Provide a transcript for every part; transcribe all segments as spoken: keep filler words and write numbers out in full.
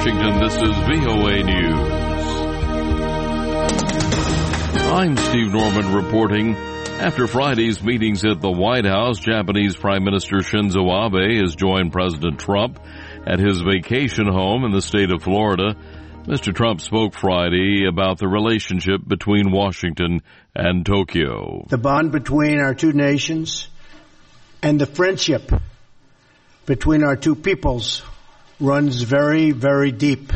Washington, this is V O A News. I'm Steve Norman reporting. After Friday's meetings at the White House, Japanese Prime Minister Shinzo Abe has joined President Trump at his vacation home in the state of Florida. Mister Trump spoke Friday about the relationship between Washington and Tokyo. The bond between our two nations and the friendship between our two peoples runs very, very deep.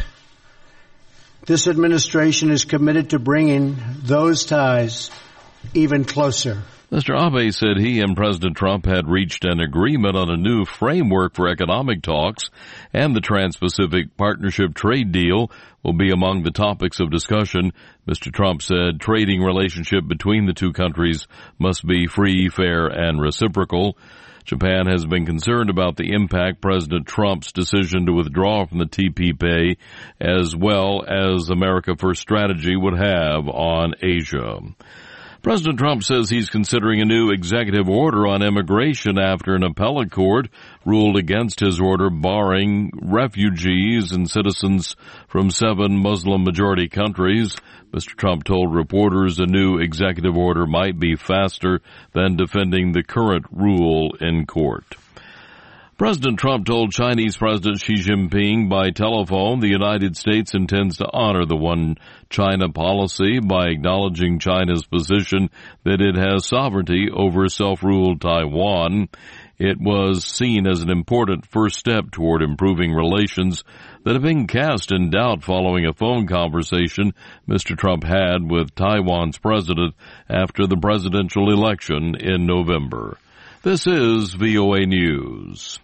This administration is committed to bringing those ties even closer. Mister Abe said he and President Trump had reached an agreement on a new framework for economic talks, and the Trans-Pacific Partnership trade deal will be among the topics of discussion. Mister Trump said trading relationship between the two countries must be free, fair, and reciprocal. Japan has been concerned about the impact President Trump's decision to withdraw from the T P P, as well as America First strategy, would have on Asia. President Trump says he's considering a new executive order on immigration after an appellate court ruled against his order barring refugees and citizens from seven Muslim-majority countries. Mister Trump told reporters a new executive order might be faster than defending the current rule in court. President Trump told Chinese President Xi Jinping by telephone the United States intends to honor the One China policy by acknowledging China's position that it has sovereignty over self-ruled Taiwan. It was seen as an important first step toward improving relations that have been cast in doubt following a phone conversation Mister Trump had with Taiwan's president after the presidential election in November. This is V O A News.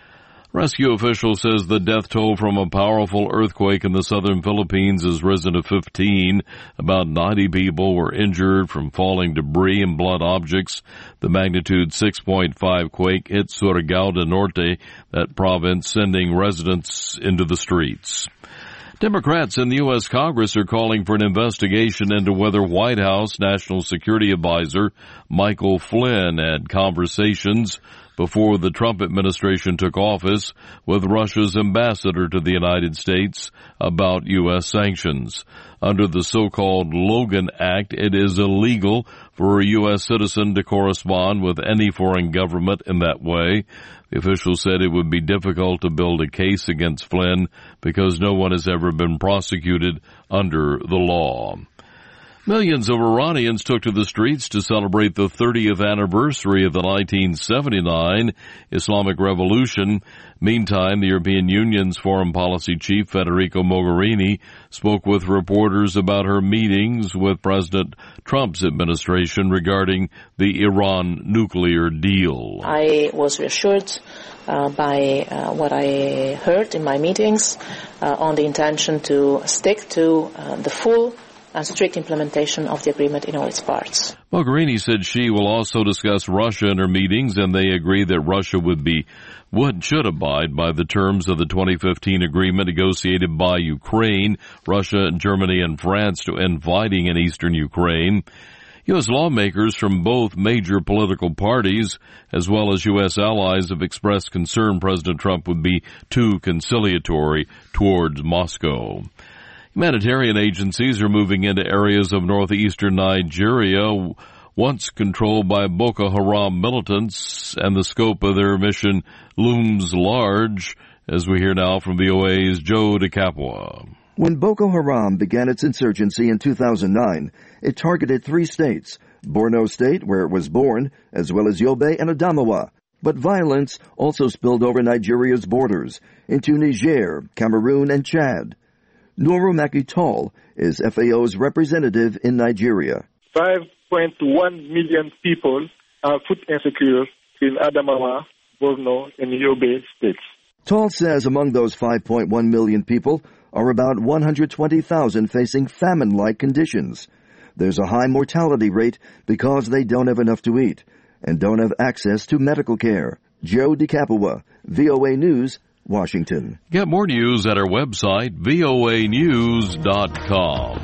Rescue official says the death toll from a powerful earthquake in the southern Philippines has risen to fifteen. About ninety people were injured from falling debris and blunt objects. The magnitude six point five quake hit Surigao del Norte, that province, sending residents into the streets. Democrats in the U S Congress are calling for an investigation into whether White House National Security Advisor Michael Flynn had conversations before the Trump administration took office with Russia's ambassador to the United States about U S sanctions. Under the so-called Logan Act, it is illegal for a U S citizen to correspond with any foreign government in that way. The official said it would be difficult to build a case against Flynn because no one has ever been prosecuted under the law. Millions of Iranians took to the streets to celebrate the thirtieth anniversary of the nineteen seventy-nine Islamic Revolution. Meantime, the European Union's foreign policy chief, Federica Mogherini, spoke with reporters about her meetings with President Trump's administration regarding the Iran nuclear deal. I was reassured uh, by uh, what I heard in my meetings uh, on the intention to stick to uh, the full and strict implementation of the agreement in all its parts. Mogherini said she will also discuss Russia in her meetings, and they agree that Russia would be would should abide by the terms of the twenty fifteen agreement negotiated by Ukraine, Russia, Germany, and France to end fighting in eastern Ukraine. U S lawmakers from both major political parties, as well as U S allies, have expressed concern President Trump would be too conciliatory towards Moscow. Humanitarian agencies are moving into areas of northeastern Nigeria once controlled by Boko Haram militants, and the scope of their mission looms large, as we hear now from V O A's Joe DeCapua. When Boko Haram began its insurgency in two thousand nine, it targeted three states, Borno State, where it was born, as well as Yobe and Adamawa. But violence also spilled over Nigeria's borders into Niger, Cameroon, and Chad. Nuru Makitol is F A O's representative in Nigeria. five point one million people are food insecure in Adamawa, Borno, and Yobe states. Toll says among those five point one million people are about one hundred twenty thousand facing famine-like conditions. There's a high mortality rate because they don't have enough to eat and don't have access to medical care. Joe DeCapua, V O A News, Washington. Get more news at our website, V O A news dot com.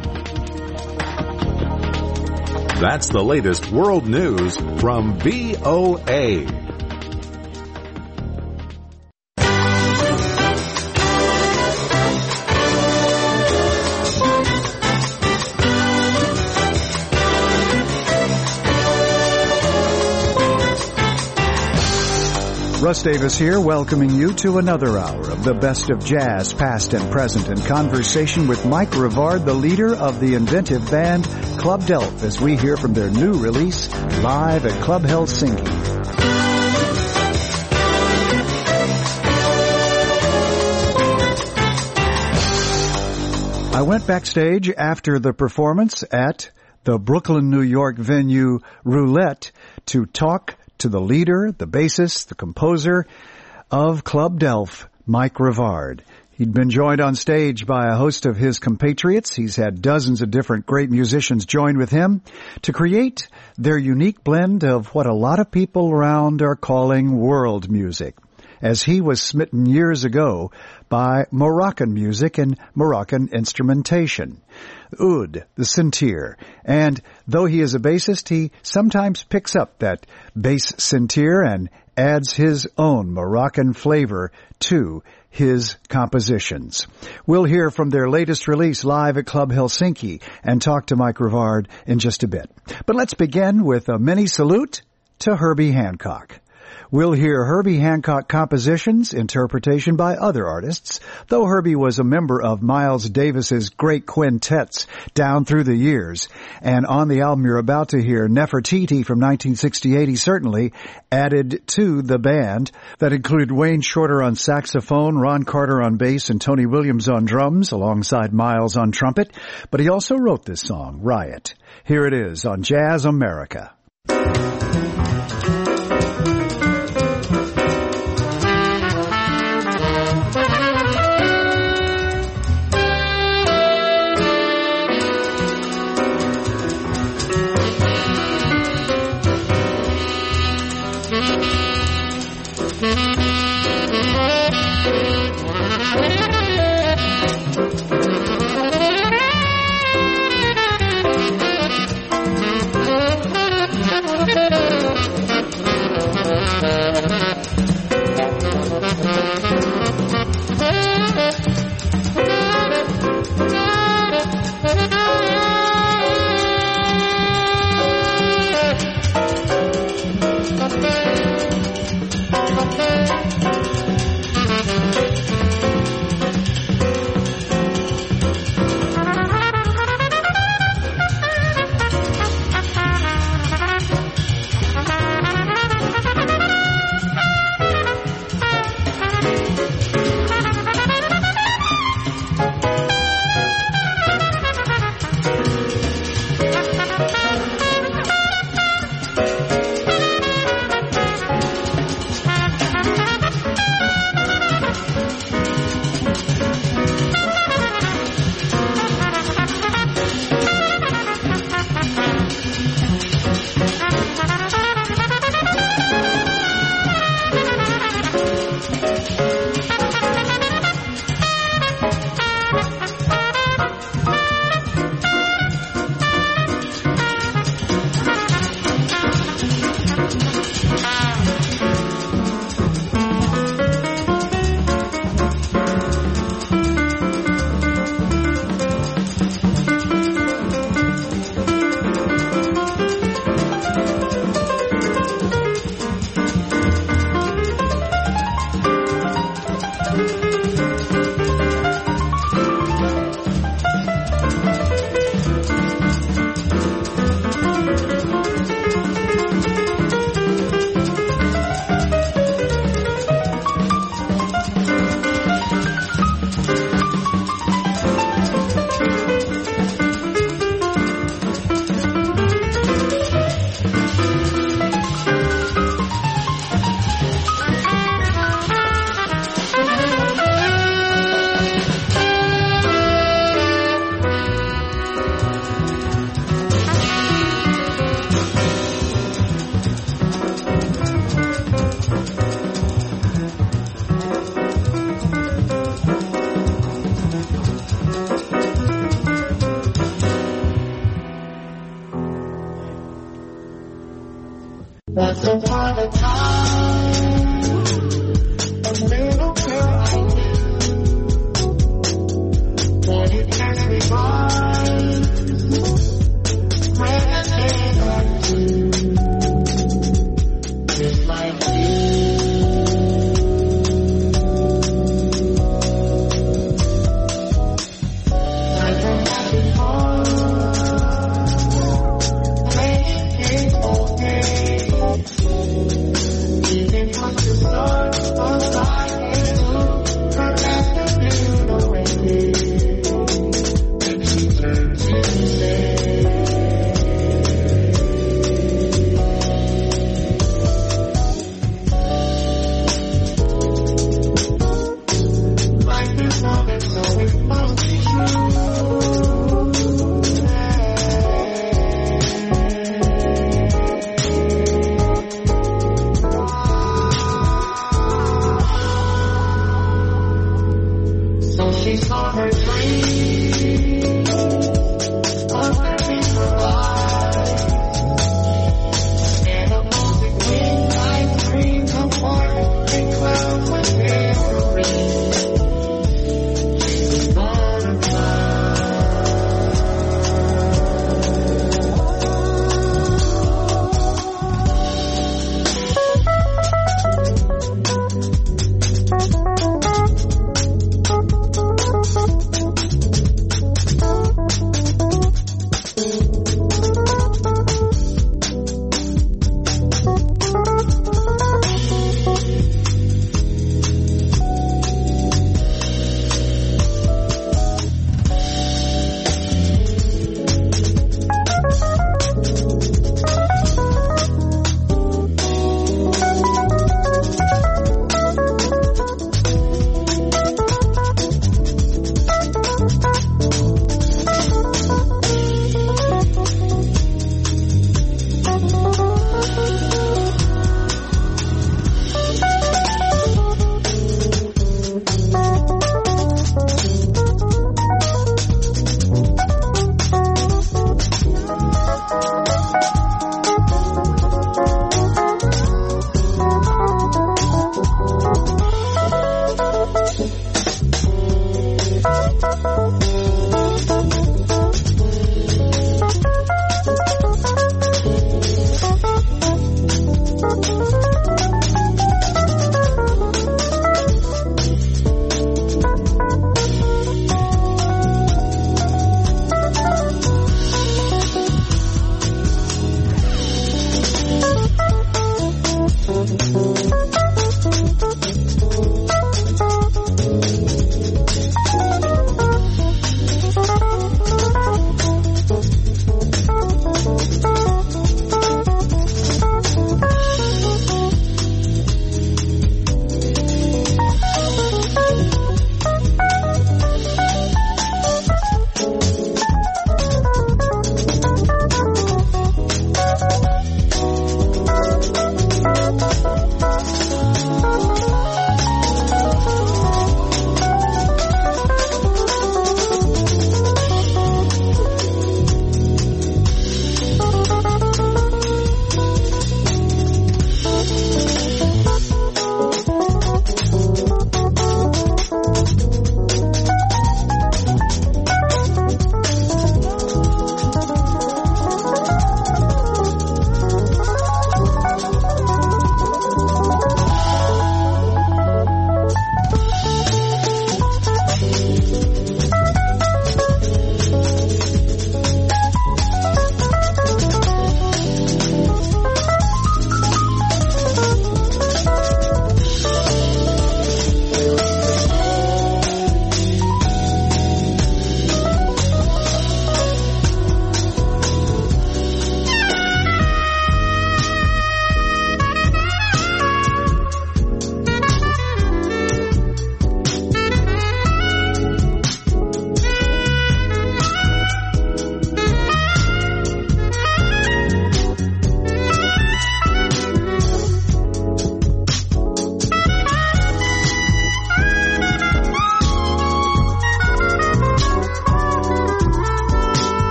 That's the latest world news from V O A. Russ Davis here, welcoming you to another hour of the best of jazz, past and present, in conversation with Mike Rivard, the leader of the inventive band Club Delft, as we hear from their new release, live at Club Helsinki. I went backstage after the performance at the Brooklyn, New York venue Roulette to talk to the leader, the bassist, the composer of Club Delft, Mike Rivard. He'd been joined on stage by a host of his compatriots. He's had dozens of different great musicians join with him to create their unique blend of what a lot of people around are calling world music, as he was smitten years ago by Moroccan music and Moroccan instrumentation. Oud, the Sintir. And though he is a bassist, he sometimes picks up that bass Sintir and adds his own Moroccan flavor to his compositions. We'll hear from their latest release live at Club Helsinki and talk to Mike Rivard in just a bit. But let's begin with a mini salute to Herbie Hancock. We'll hear Herbie Hancock compositions, interpretation by other artists, though Herbie was a member of Miles Davis's great quintets down through the years. And on the album you're about to hear, Nefertiti from nineteen sixty-eight, he certainly added to the band. That included Wayne Shorter on saxophone, Ron Carter on bass, and Tony Williams on drums, alongside Miles on trumpet. But he also wrote this song, Riot. Here it is on Jazz America.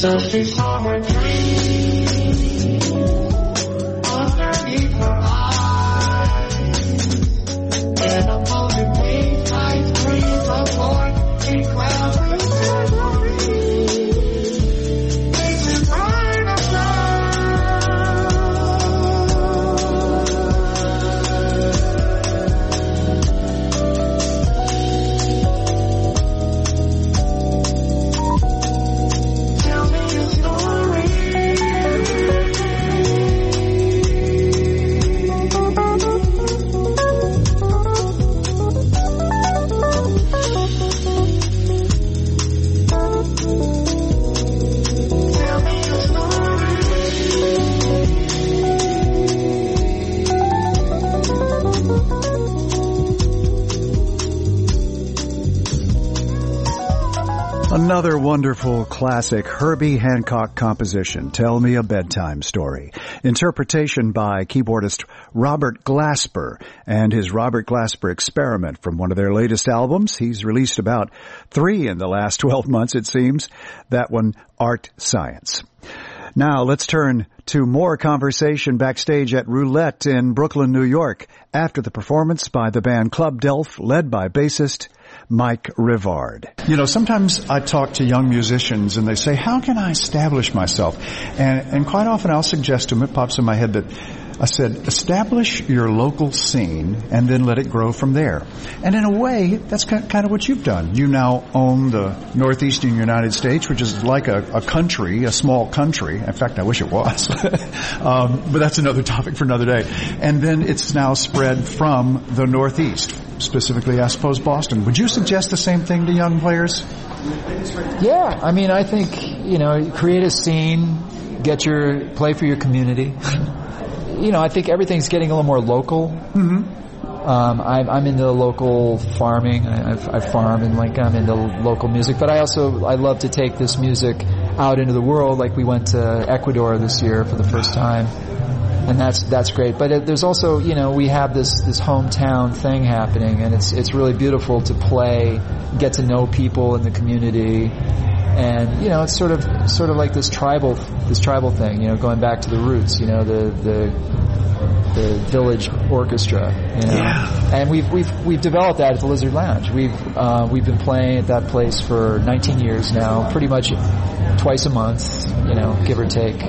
'cause she saw her dream underneath her eyes. And a moment made ice cream before she clouds with memory. This is right of Another wonderful classic Herbie Hancock composition, Tell Me a Bedtime Story. Interpretation by keyboardist Robert Glasper and his Robert Glasper Experiment from one of their latest albums. He's released about three in the last twelve months, it seems. That one, Art Science. Now let's turn to more conversation backstage at Roulette in Brooklyn, New York, after the performance by the band Club Delph, led by bassist Mike Rivard. You know, sometimes I talk to young musicians and they say, how can I establish myself? And, and quite often I'll suggest to them, it pops in my head that I said, establish your local scene and then let it grow from there. And in a way, that's kind of what you've done. You now own the northeastern United States, which is like a, a country, a small country. In fact, I wish it was. um, but that's another topic for another day. And then it's now spread from the Northeast, specifically, I suppose, Boston. Would you suggest the same thing to young players? Yeah, I mean, I think, you know, create a scene, get your, play for your community. You know, I think everything's getting a little more local. Mm-hmm. Um, I'm, I'm into local farming. I, I, I farm and like I'm into local music, but I also I love to take this music out into the world. Like we went to Ecuador this year for the first time, and that's that's great. But it, there's also, you know, we have this this hometown thing happening, and it's it's really beautiful to play, get to know people in the community. And, you know, it's sort of, sort of like this tribal, this tribal thing, you know, going back to the roots, you know, the, the, the village orchestra, you know. Yeah. And we've, we've, we've developed that at the Lizard Lounge. We've, uh, we've been playing at that place for nineteen years now, pretty much twice a month, you know, give or take.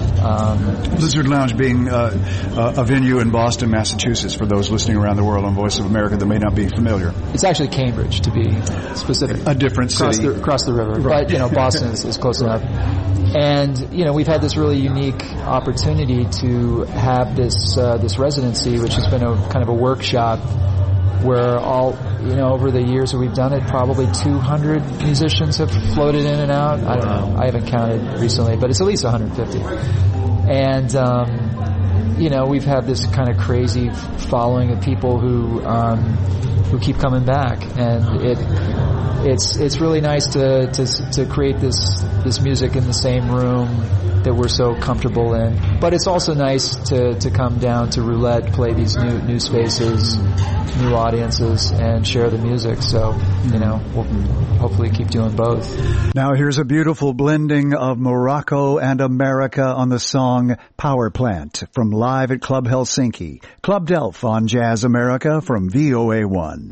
Um, Lizard Lounge being uh, a venue in Boston, Massachusetts, for those listening around the world on Voice of America that may not be familiar. It's actually Cambridge, to be specific. A different across city. The, across the river. Right. But, you know, Boston is, is close enough. And, you know, we've had this really unique opportunity to have this uh, this residency, which has been a kind of a workshop where all, you know, over the years that we've done it, probably two hundred musicians have floated in and out. I don't know. I haven't counted recently, but it's at least one hundred fifty. And, um, you know, we've had this kind of crazy following of people who, um, who keep coming back. And it, it's, it's really nice to, to, to create this, this music in the same room that we're so comfortable in. But it's also nice to, to come down to Roulette, play these new, new spaces, new audiences, and share the music. So, you know, we'll hopefully keep doing both. Now here's a beautiful blending of Morocco and America on the song Power Plant from Live at Club Helsinki. Club Delph on Jazz America from V O A one.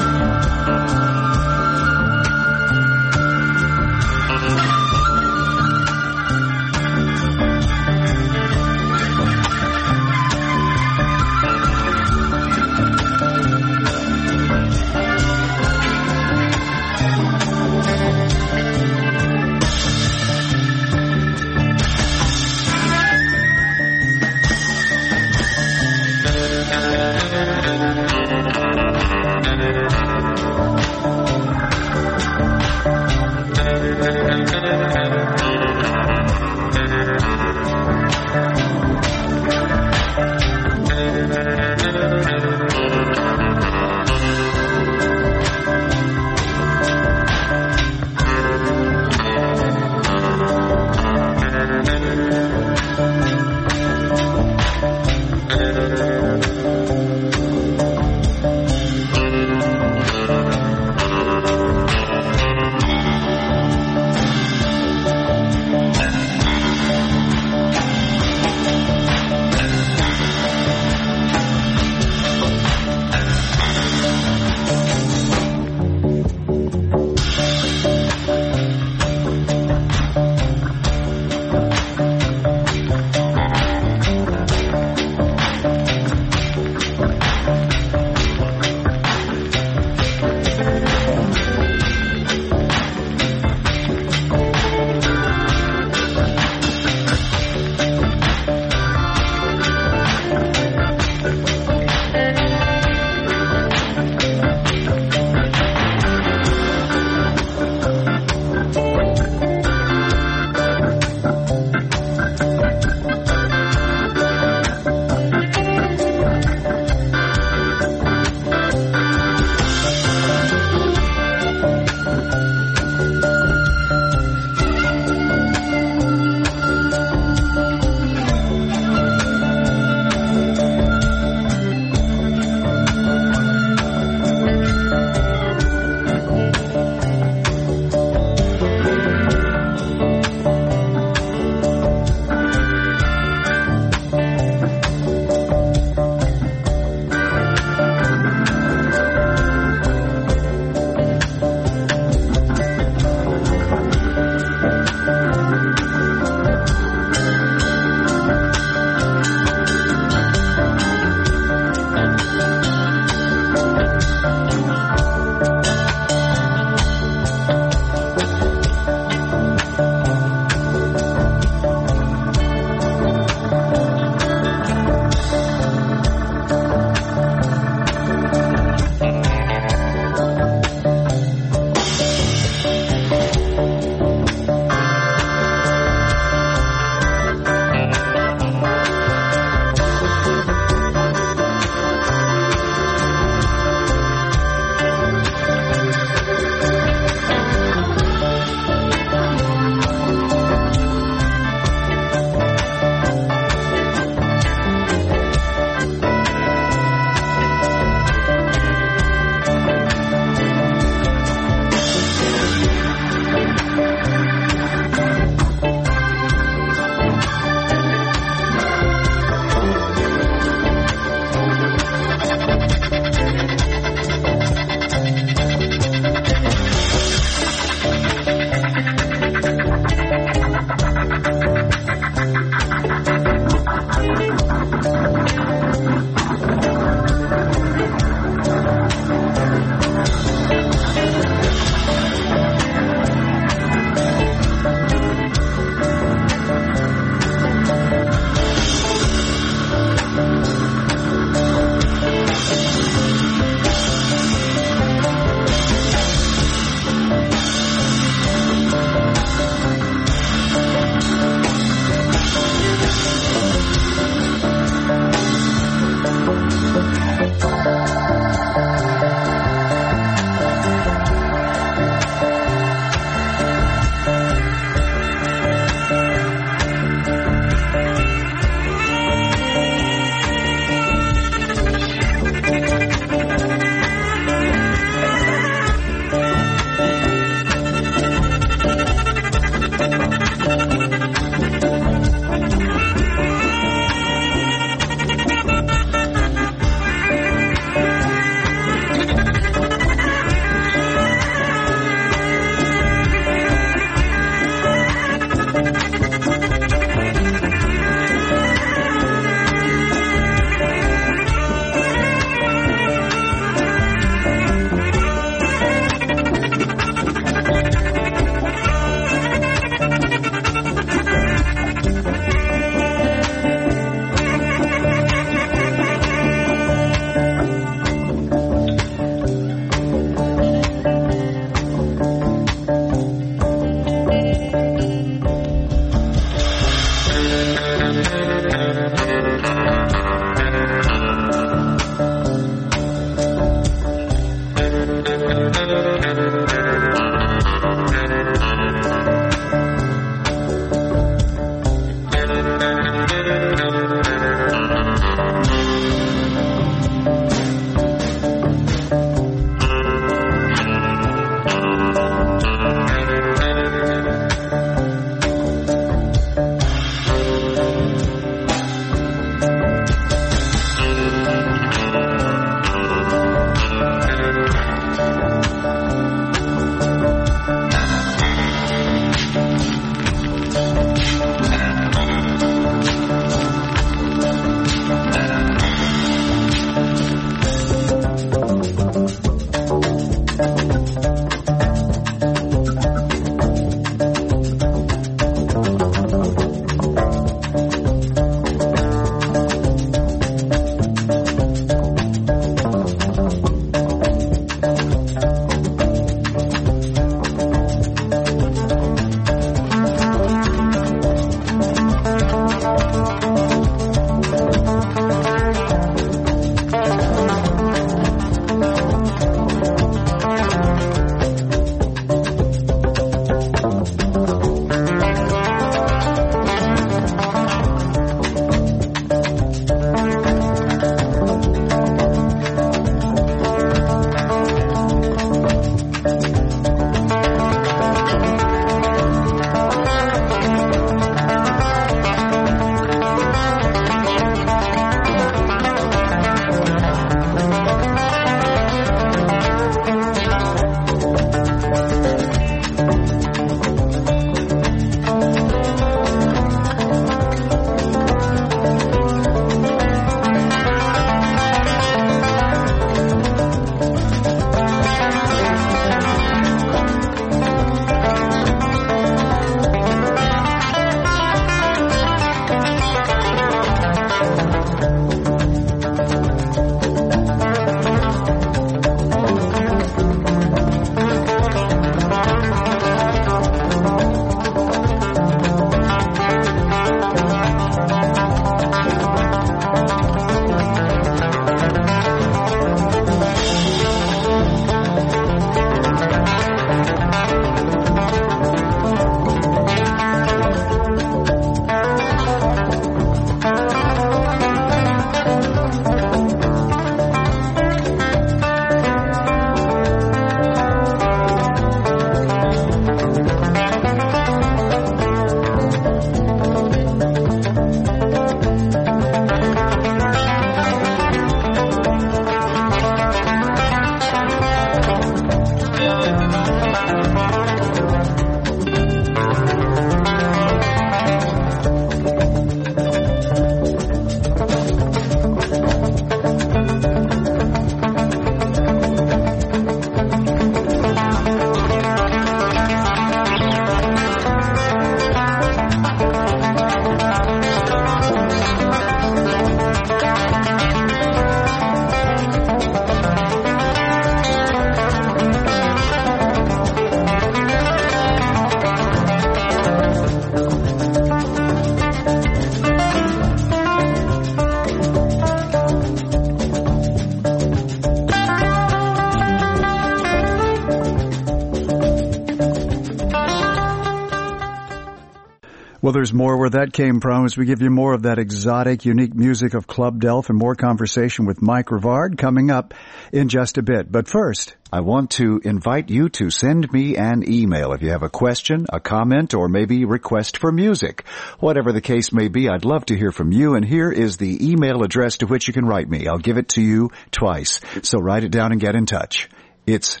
Well, there's more where that came from as we give you more of that exotic, unique music of Club Delft and more conversation with Mike Rivard coming up in just a bit. But first, I want to invite you to send me an email if you have a question, a comment, or maybe request for music. Whatever the case may be, I'd love to hear from you, and here is the email address to which you can write me. I'll give it to you twice, so write it down and get in touch. It's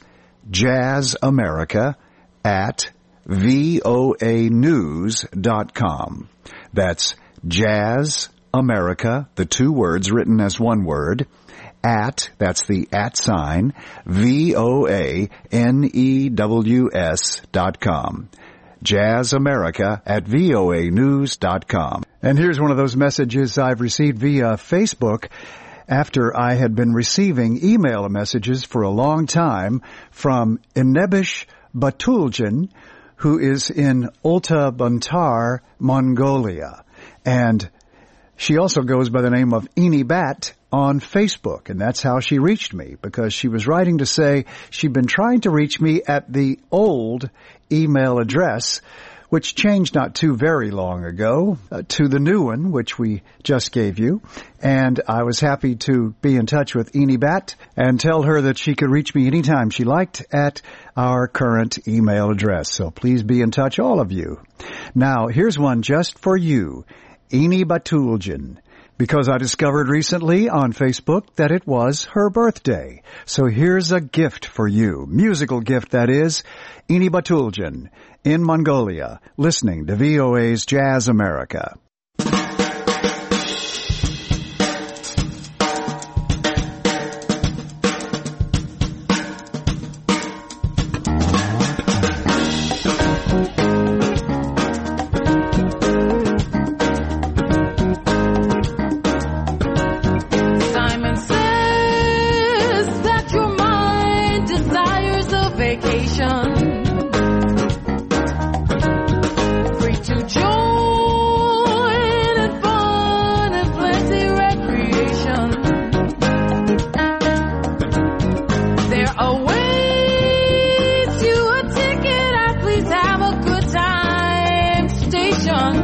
jazzamerica at V O A news dot com. That's Jazz America, the two words written as one word, at, that's the at sign, V O A N E W S dot com. Jazz America at V O A news dot com. And here's one of those messages I've received via Facebook after I had been receiving email messages for a long time from Inebish Batuljan, who is in Ulaanbaatar, Mongolia. And she also goes by the name of Ini Bat on Facebook, and that's how she reached me, because she was writing to say she'd been trying to reach me at the old email address, which changed not too very long ago, uh, to the new one, which we just gave you. And I was happy to be in touch with Ini Bat and tell her that she could reach me anytime she liked at our current email address. So please be in touch, all of you. Now, here's one just for you, Ini Batuljan, because I discovered recently on Facebook that it was her birthday. So here's a gift for you, musical gift that is, Ini Batuljan in Mongolia, listening to V O A's Jazz America. Free to join run.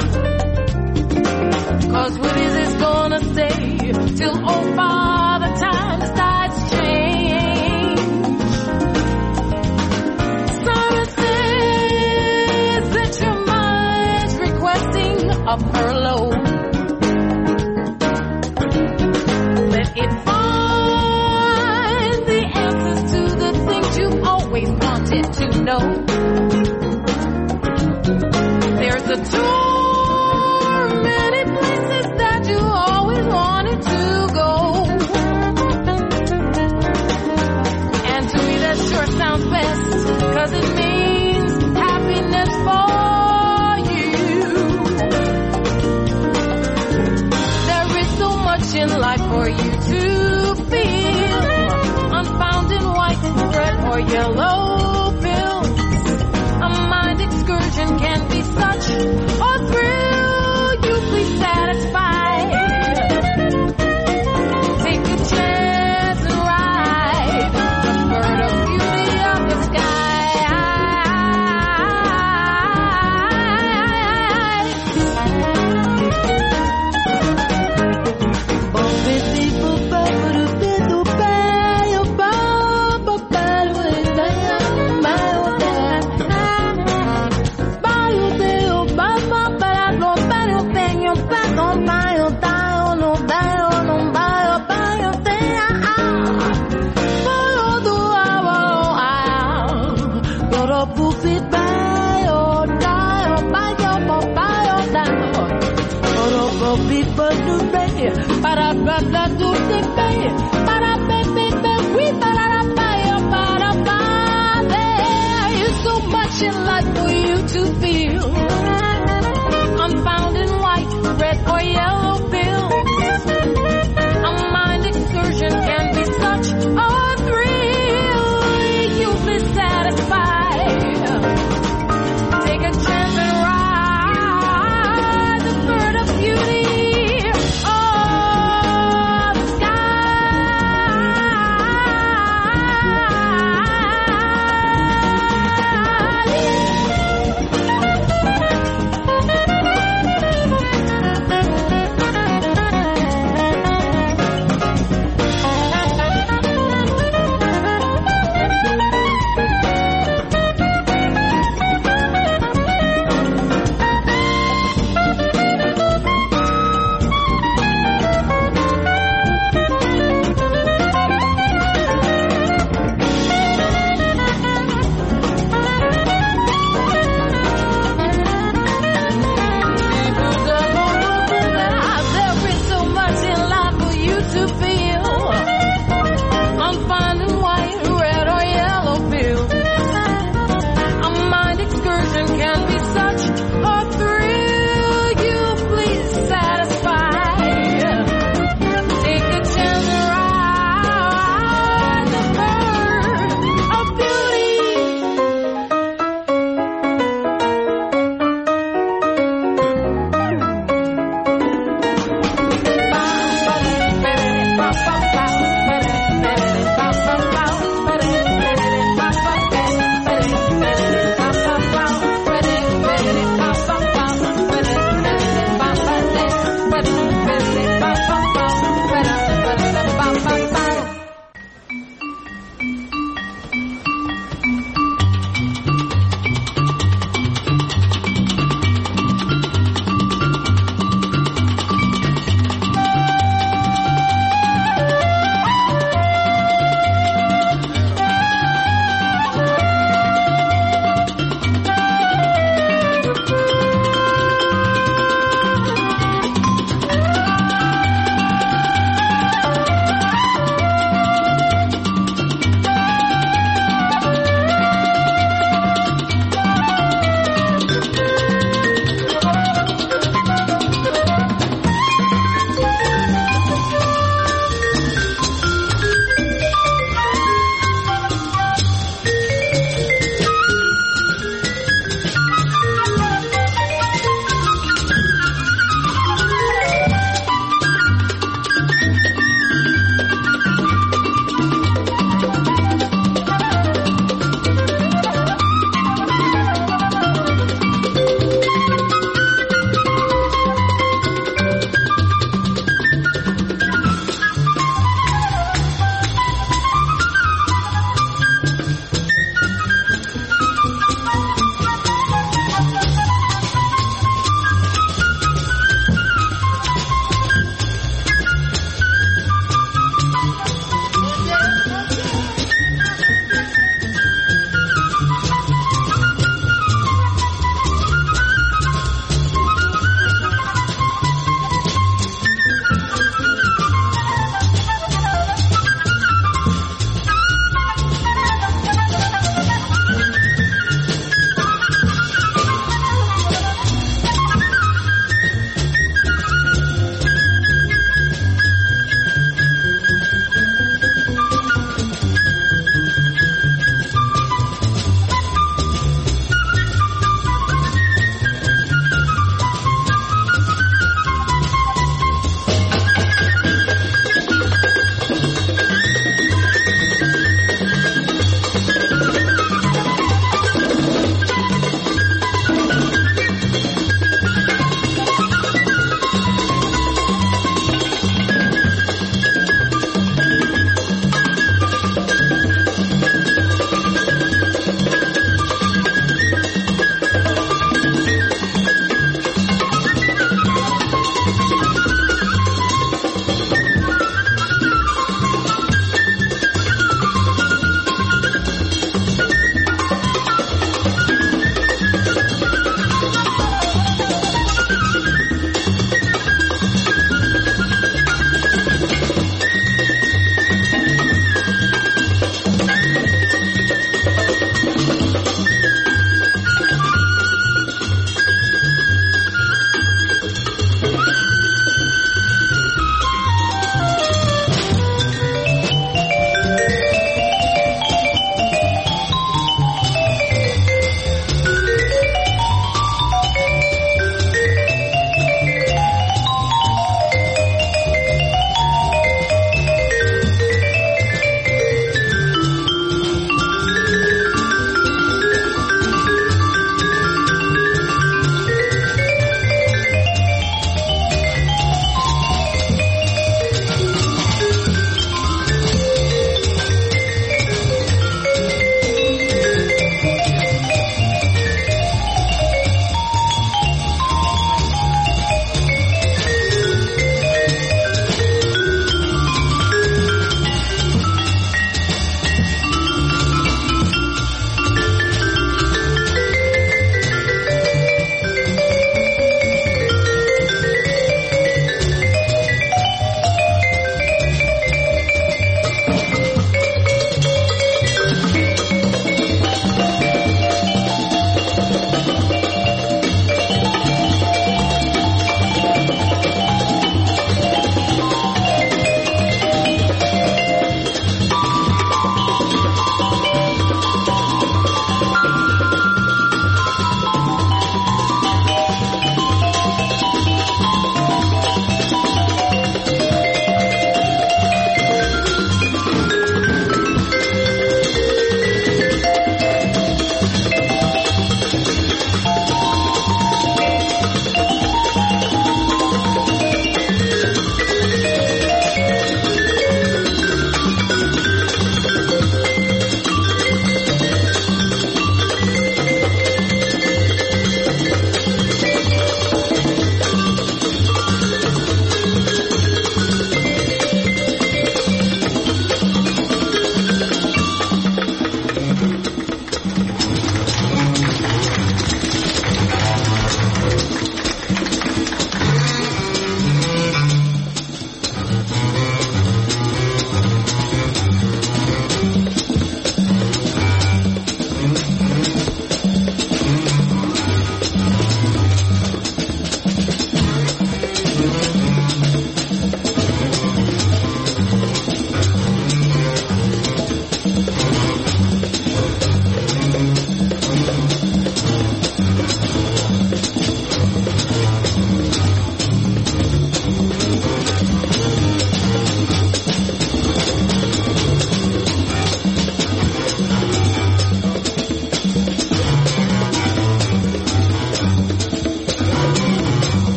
Cause what is this gonna stay till oh Father Time decides to change? Sarah says that your mind's requesting a furlough. Let it find the answers to the things you've always wanted to know. There's a tour, many places that you always wanted to go. And to me that sure sounds best, cause it means happiness for you. There is so much in life for you to feel, unfound in white, red or yellow pills. A mind excursion can be such a thrill. You please satisfy. Take a chance and ride the bird of beauty of the sky. Para bla bla do de bay, para baby baby, para para para para. There is so much in life for you to feel, unfound in white, red or yellow pills. A mind excursion can be such a thrill. You'll be satisfied. Take a chance and ride the bird of beauty.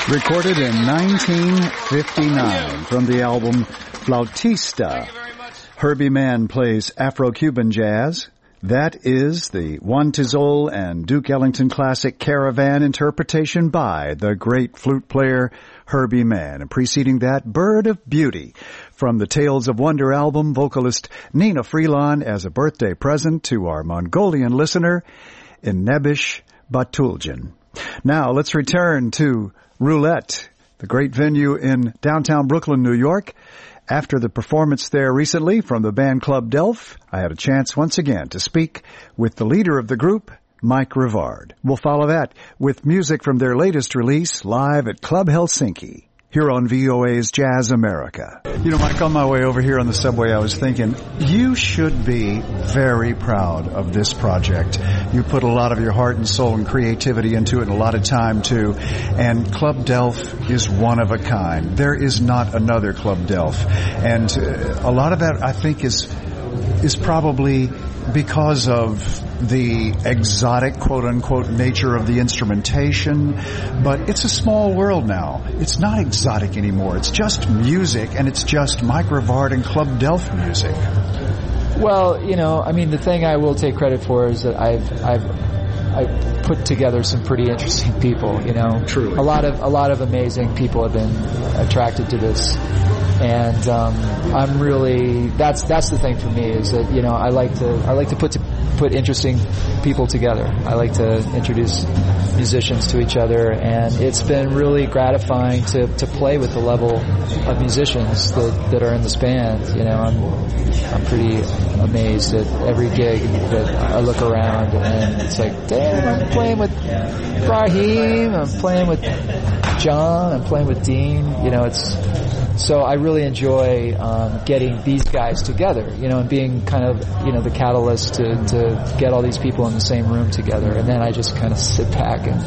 Recorded in nineteen fifty-nine from the album Flautista. Herbie Mann plays Afro-Cuban jazz. That is the Juan Tizol and Duke Ellington classic Caravan interpretation by the great flute player Herbie Mann. And preceding that, Bird of Beauty from the Tales of Wonder album, vocalist Nina Freelon as a birthday present to our Mongolian listener, Inebish Batuljan. Now let's return to Roulette, the great venue in downtown Brooklyn, New York. After the performance there recently from the band Club Delph, I had a chance once again to speak with the leader of the group, Mike Rivard. We'll follow that with music from their latest release, live at Club Helsinki, here on V O A's Jazz America. You know, Mike, on my way over here on the subway, I was thinking, you should be very proud of this project. You put a lot of your heart and soul and creativity into it and a lot of time, too. And Club Delph is one of a kind. There is not another Club Delph. And uh, a lot of that, I think, is is probably because of the exotic, quote-unquote, nature of the instrumentation. But it's a small world now. It's not exotic anymore. It's just music, and it's just Mike Rivard and Club Delph music. Well, you know, I mean, the thing I will take credit for is that I've I've I put together some pretty interesting people. You know, truly, a lot of a lot of amazing people have been attracted to this. And um, I'm really that's that's the thing for me is that you know I like to I like to put to put interesting people together. I like to introduce musicians to each other, and it's been really gratifying to to play with the level of musicians that, that are in this band. You know, I'm I'm pretty amazed at every gig that I look around, and it's like, damn, I'm playing with Raheem, I'm playing with John, I'm playing with Dean. You know, it's. So I really enjoy um, getting these guys together, you know, and being kind of, you know, the catalyst to, to get all these people in the same room together. And then I just kind of sit back and,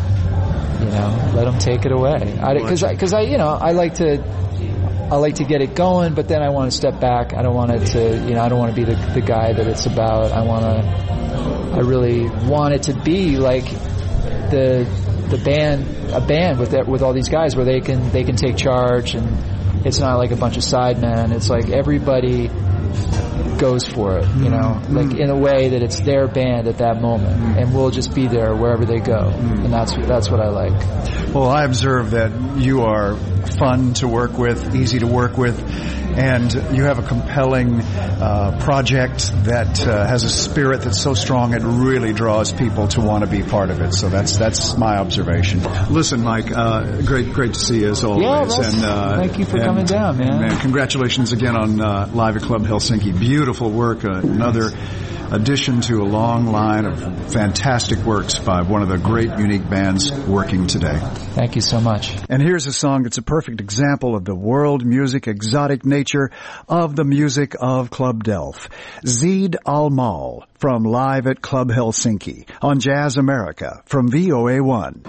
you know, let them take it away. Because I, because I, you know, I like to, I like to get it going, but then I want to step back. I don't want it to, you know, I don't want to be the, the guy that it's about. I want to, I really want it to be like the, the band, a band with with all these guys where they can they can take charge, and it's not like a bunch of sidemen. It's like everybody goes for it, you know, mm-hmm. like in a way that it's their band at that moment, mm-hmm. and we'll just be there wherever they go, mm-hmm. and that's that's what I like. Well, I observe that you are fun to work with, easy to work with, and you have a compelling uh, project that uh, has a spirit that's so strong it really draws people to want to be part of it. So that's that's my observation. Listen, Mike, uh, great great to see you as always. Yeah, Russ, and uh, thank you for and, coming down, man. Man, congratulations again on uh, Live at Club Helsinki. Beautiful work. Uh, another addition to a long line of fantastic works by one of the great, unique bands working today. Thank you so much. And here's a song that's a perfect example of the world music exotic nature of the music of Club Delph. Zeed Al-Mal from Live at Club Helsinki on Jazz America from V O A one.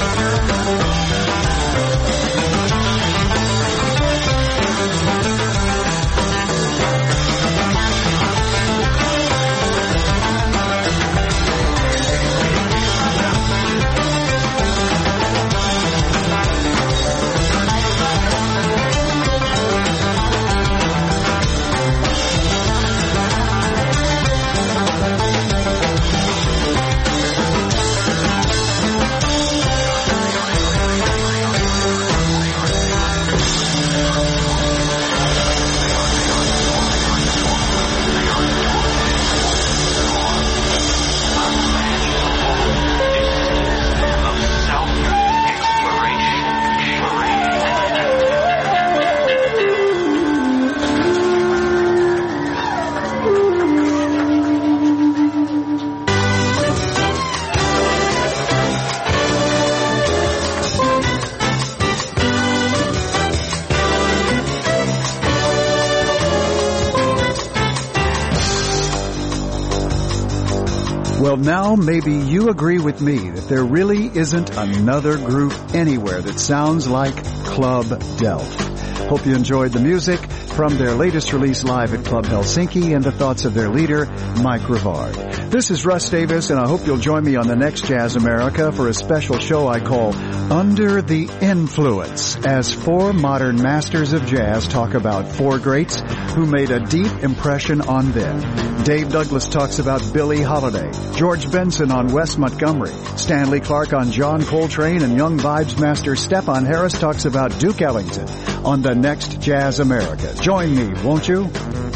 Well, now maybe you agree with me that there really isn't another group anywhere that sounds like Club Delft. Hope you enjoyed the music from their latest release live at Club Helsinki and the thoughts of their leader, Mike Rivard. This is Russ Davis, and I hope you'll join me on the next Jazz America for a special show I call Under the Influence, as four modern masters of jazz talk about four greats who made a deep impression on them. Dave Douglas talks about Billie Holiday, George Benson on Wes Montgomery, Stanley Clarke on John Coltrane, and Young Vibes master Stephon Harris talks about Duke Ellington on the next Jazz America. Join me, won't you?